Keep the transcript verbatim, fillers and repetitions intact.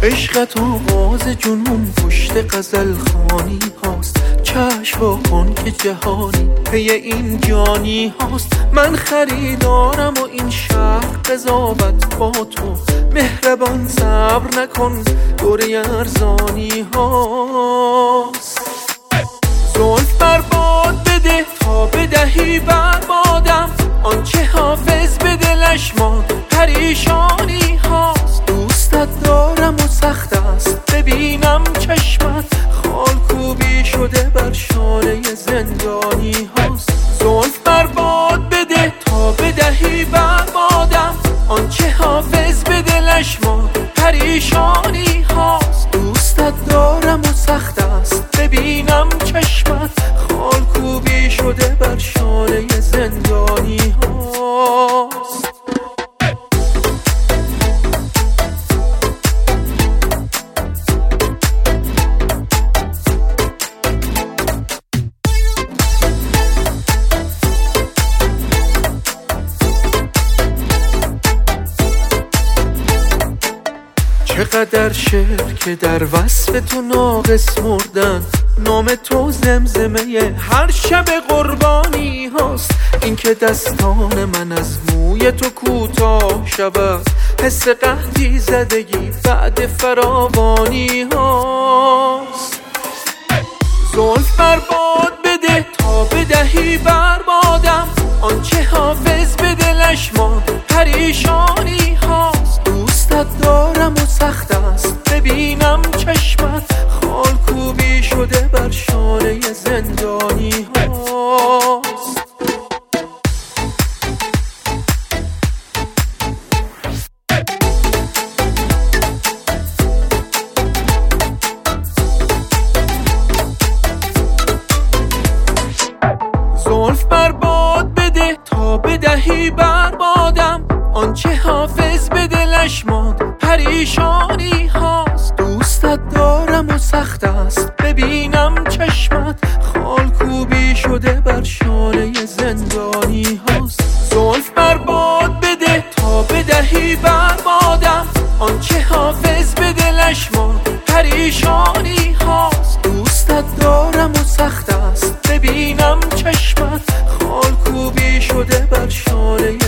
عشقت آغاز جنون پشت غزل خانی هاست. چشم وا کن که جهانی پی این جانی هاست. من خریدارم و این شهر قضاوت با تو. مهربان صبر نکن دوره ارزانی هاست. زلف برباد بده تا بدهی بربادم. آنچه حافظ به دلش ماند پریشانی هاست. دوستت دارم و سخت است ببینم چشمت خال کوبی شده بر شانه زندانی هاست. زلف برباد بده تا بدهی بربادم. آنچه حافظ به دلش ماند پریشانی هاست. دوستت دارم و سخت است ببینم چشمت خال کوبی شده بر شانه زندانی هاست. چقدر شعر که در وصف تو ناقص مردن. نام تو زمزمه هر شب قربانی هاست. این که دستان من از موی تو کوتاه شود. حس قحطی زدگی بعد فراوانی هاست. زلف برباد بده تا بدهی بربادم. آنچه حافظ به دلش ماند پریشانی هاست. دوستت دارم و سخت است ببینم چشمت خال کوبی شده بر شانه زندانی هاست. زلف برباد بده تا بدهی بربادم. آنچه حافظ به دلش ماند پریشانی هاست. دوستت دارم و سخت است ببینم چشمت خال کوبی شده بر شانه زندانی هاست. زلف برباد بده تا بدهی بربادم. آنچه حافظ به دلش ماند پریشانی هاست. دوستت دارم و سخت است ببینم چشمت خال کوبی شده بر شانه